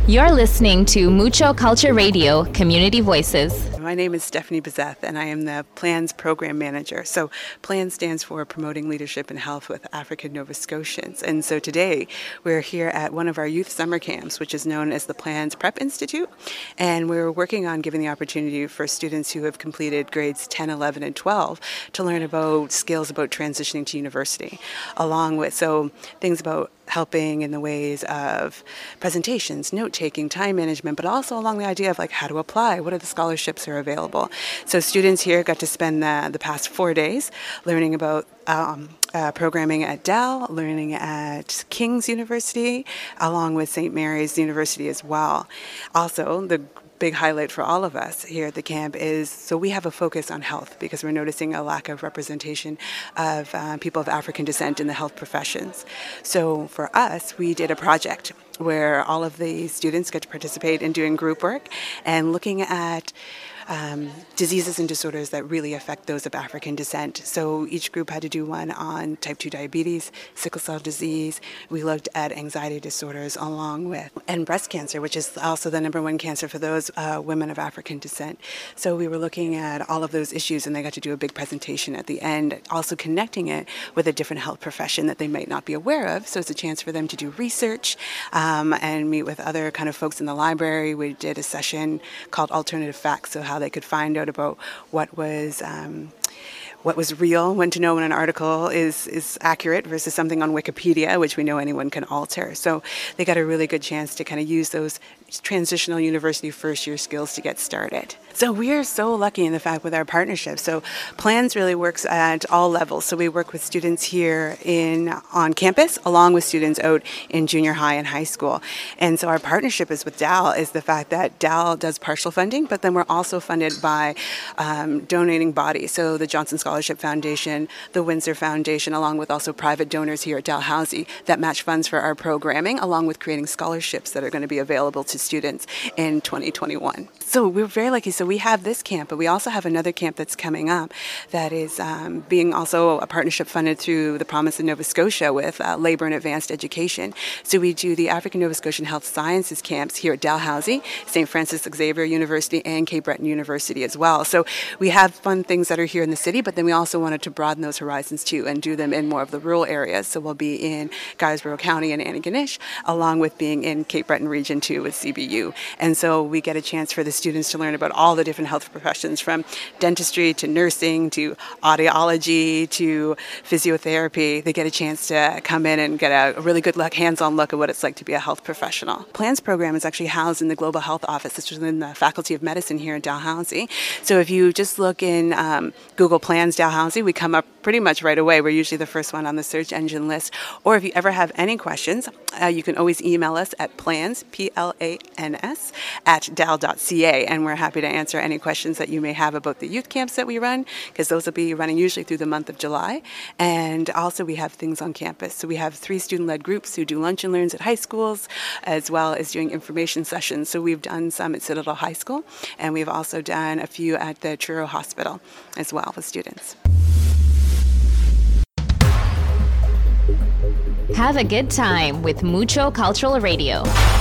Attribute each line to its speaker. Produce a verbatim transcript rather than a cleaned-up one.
Speaker 1: You're listening to Mucho Culture Radio, Community Voices.
Speaker 2: My name is Stephanie Bezeth, and I am the PLANS Program Manager. So PLANS stands for Promoting Leadership in Health with African Nova Scotians. And so today we're here at one of our youth summer camps, which is known as the PLANS Prep Institute. And we're working on giving the opportunity for students who have completed grades ten, eleven, and twelve to learn about skills about transitioning to university, along with so things about helping in the ways of presentations, note-taking, time management, but also along the idea of like how to apply, what are the scholarships that are available. So students here got to spend the, the past four days learning about um, uh, programming at Dal, learning at King's University, along with Saint Mary's University as well. Also, the big highlight for all of us here at the camp is, so we have a focus on health because we're noticing a lack of representation of uh, people of African descent in the health professions. So for us, we did a project where all of the students get to participate in doing group work and looking at Um, diseases and disorders that really affect those of African descent. So each group had to do one on type two diabetes, sickle cell disease. We looked at anxiety disorders along with, and breast cancer, which is also the number one cancer for those uh, women of African descent. So we were looking at all of those issues, and they got to do a big presentation at the end, also connecting it with a different health profession that they might not be aware of. So it's a chance for them to do research um, and meet with other kind of folks in the library. We did a session called Alternative Facts, so how they could find out about what was um, what was real, when to know when an article is, is accurate versus something on Wikipedia, which we know anyone can alter. So they got a really good chance to kind of use those transitional university first year skills to get started. So we are so lucky in the fact with our partnership. So PLANS really works at all levels. So we work with students here in on campus along with students out in junior high and high school. And so our partnership is with Dal is the fact that Dal does partial funding, but then we're also funded by um, donating bodies. So the Johnson Scholarship Foundation, the Windsor Foundation, along with also private donors here at Dalhousie that match funds for our programming, along with creating scholarships that are going to be available to students in twenty twenty-one. So we're very lucky. So we have this camp, but we also have another camp that's coming up that is um, being also a partnership funded through the Province of Nova Scotia with uh, Labour and Advanced Education. So we do the African Nova Scotian Health Sciences camps here at Dalhousie, Saint Francis Xavier University, and Cape Breton University as well. So we have fun things that are here in the city, but then we also wanted to broaden those horizons too and do them in more of the rural areas. So we'll be in Guysborough County and Antigonish, along with being in Cape Breton region too with C B U. And so we get a chance for the students to learn about all the different health professions, from dentistry to nursing to audiology to physiotherapy. They get a chance to come in and get a really good look, hands-on look at what it's like to be a health professional. PLANS program is actually housed in the Global Health Office, which is in the Faculty of Medicine here in Dalhousie. So if you just look in um, Google PLANS Dalhousie, we come up pretty much right away. We're usually the first one on the search engine list. Or if you ever have any questions, uh, you can always email us at plans, P L A N S, at dal dot c a, and we're happy to answer any questions that you may have about the youth camps that we run, because those will be running usually through the month of July. And also we have things on campus. So we have three student-led groups who do lunch and learns at high schools, as well as doing information sessions. So we've done some at Citadel High School, and we've also done a few at the Truro Hospital as well with students.
Speaker 1: Have a good time with Mucho Cultural Radio.